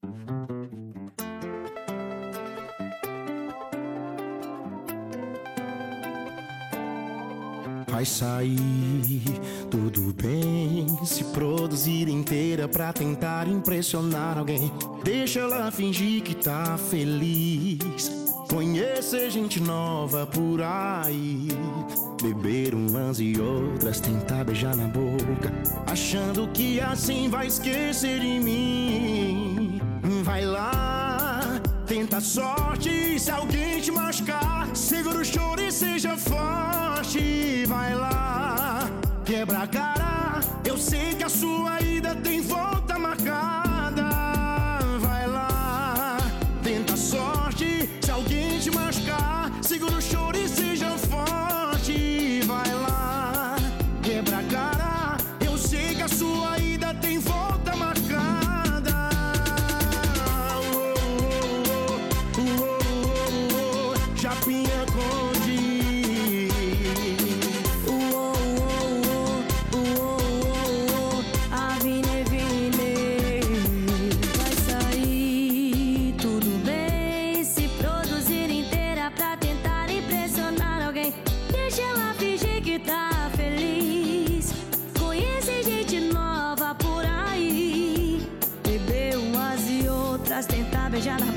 Vai sair tudo bem se produzir inteira pra tentar impressionar alguém. Deixa ela fingir que tá feliz, conhecer gente nova por aí, beber umas e outras, tentar beijar na boca, achando que assim vai esquecer de mim. Vai lá, tenta a sorte, se alguém te machucar, segura o choro e seja forte. Vai lá, quebra a cara, eu sei que a sua ida tem volta marcada. Vai lá, tenta a sorte, se alguém te machucar, segura o choro e seja forte. Vai lá, quebra a cara, eu sei que a sua ida tem volta marcada. Japinha Conde. Avine, vine. Vai sair tudo bem se produzir inteira pra tentar impressionar alguém. Deixa ela fingir que tá feliz, conhece gente nova por aí, beber umas e outras, tentar beijar na